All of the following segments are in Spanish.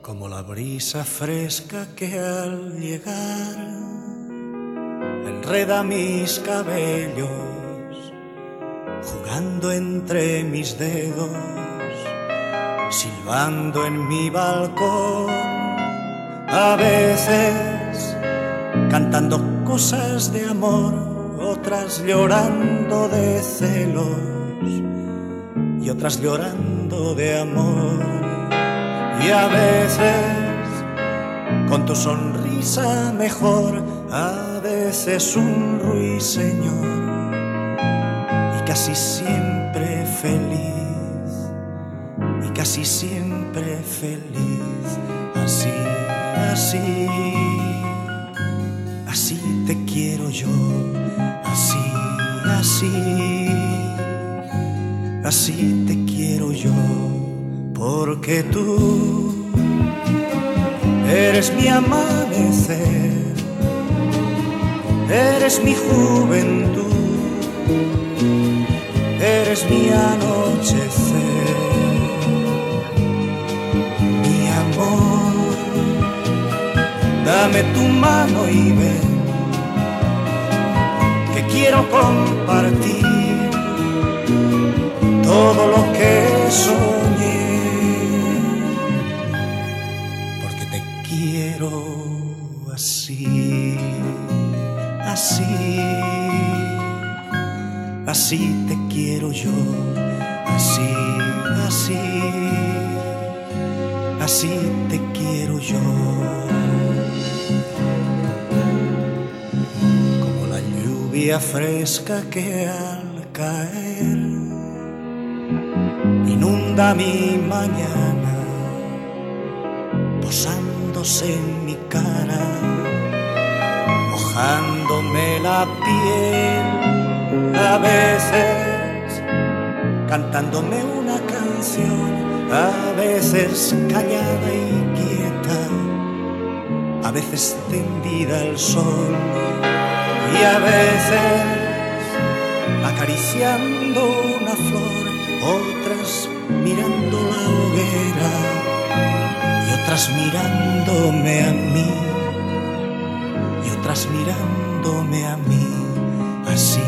como la brisa fresca que al llegar enreda mis cabellos, jugando entre mis dedos, silbando en mi balcón, a veces cantando cosas de amor, otras llorando de celos y otras llorando de amor. Y a veces con tu sonrisa mejor, a veces un ruiseñor, y casi siempre feliz, y casi siempre feliz. Así, así, así te quiero yo, así, así, así te quiero yo. Porque tú eres mi amanecer, eres mi juventud, eres mi anochecer, mi amor. Dame tu mano y ven, que quiero compartir todo lo que soñé. Quiero así, así, así te quiero yo, así, así, así te quiero yo. Como la lluvia fresca que al caer inunda mi mañana, posándose en mi cara, mojándome la piel, a veces cantándome una canción, a veces callada y quieta, a veces tendida al sol, y a veces acariciando una flor, otras mirando la hoguera, otras mirándome a mí, y otras mirándome a mí. Así,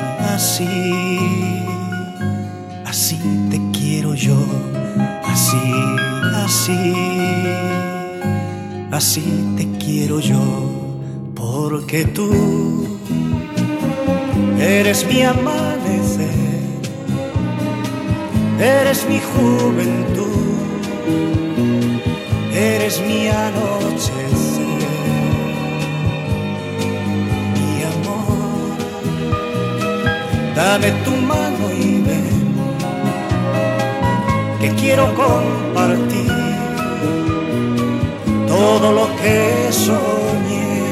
así, así te quiero yo, así, así, así te quiero yo. Porque tú eres mi amanecer, eres mi juventud, eres mi anochecer, mi amor. Dame tu mano y ven, que quiero compartir todo lo que soñé,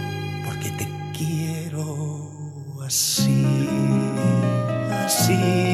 porque te quiero así, así,